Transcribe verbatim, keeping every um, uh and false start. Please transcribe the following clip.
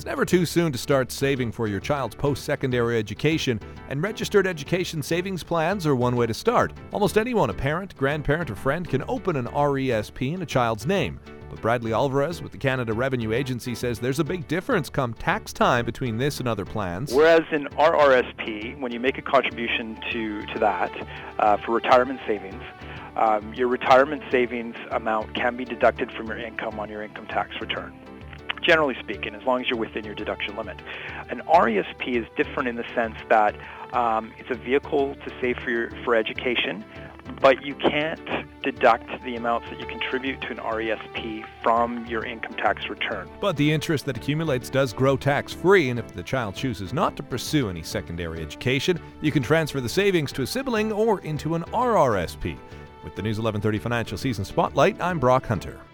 It's never too soon to start saving for your child's post-secondary education, and registered education savings plans are one way to start. Almost anyone, a parent, grandparent, or friend, can open an R E S P in a child's name. But Bradley Alvarez with the Canada Revenue Agency says there's a big difference come tax time between this and other plans. Whereas in our R S P, when you make a contribution to, to that uh, for retirement savings, um, your retirement savings amount can be deducted from your income on your income tax return. Generally speaking, as long as you're within your deduction limit. An R E S P is different in the sense that um, it's a vehicle to save for your, for education, but you can't deduct the amounts that you contribute to an R E S P from your income tax return. But the interest that accumulates does grow tax-free, and if the child chooses not to pursue any secondary education, you can transfer the savings to a sibling or into an R R S P. With the News eleven thirty Financial Season Spotlight, I'm Brock Hunter.